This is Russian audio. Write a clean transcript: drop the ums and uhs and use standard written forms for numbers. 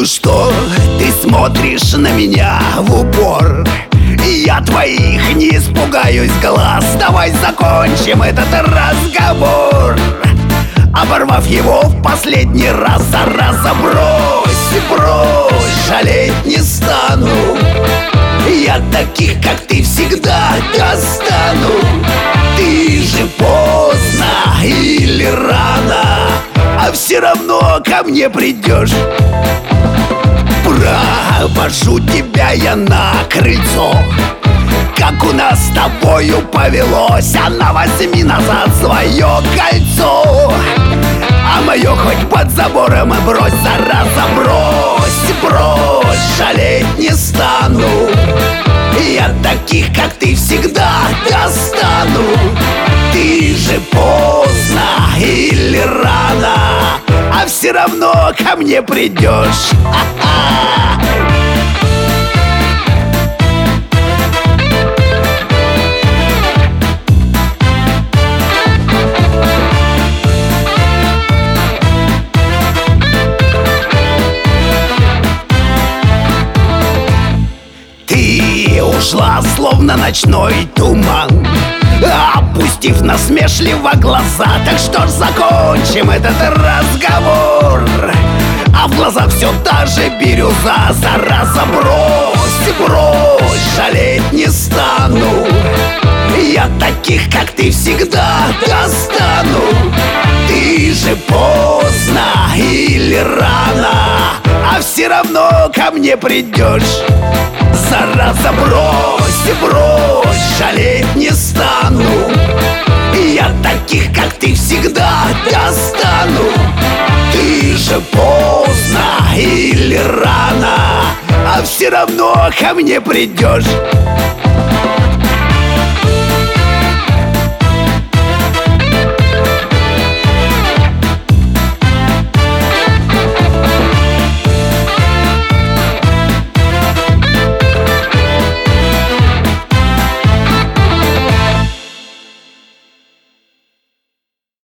Ну что, ты смотришь на меня в упор? Я твоих не испугаюсь глаз. Давай закончим этот разговор. Оборвав его в последний раз, зараза, брось, жалеть не стану. Я таких, как ты, всегда достану. Ты же поздно или рано, а все равно ко мне придешь. Провожу тебя я на крыльцо. Как у нас с тобою повелось, она возьми назад свое кольцо. А мое хоть под забором и брось, зараза, брось, жалеть не стану. Я таких, как ты, всегда достану. Ты же поздно или рано, а все равно ко мне придешь. Ты ушла, словно ночной туман, опустив насмешливо глаза. Так что ж, закончим этот разговор. А в глазах все та же бирюза. Зараза, брось, жалеть не стану. Я таких, как ты, всегда достану. Ты же поздно или рано, а все равно ко мне придешь. Зараза, брось, жалеть не стану. Я таких, как ты, всегда достану. Ты же поздно или рано, а все равно ко мне придешь.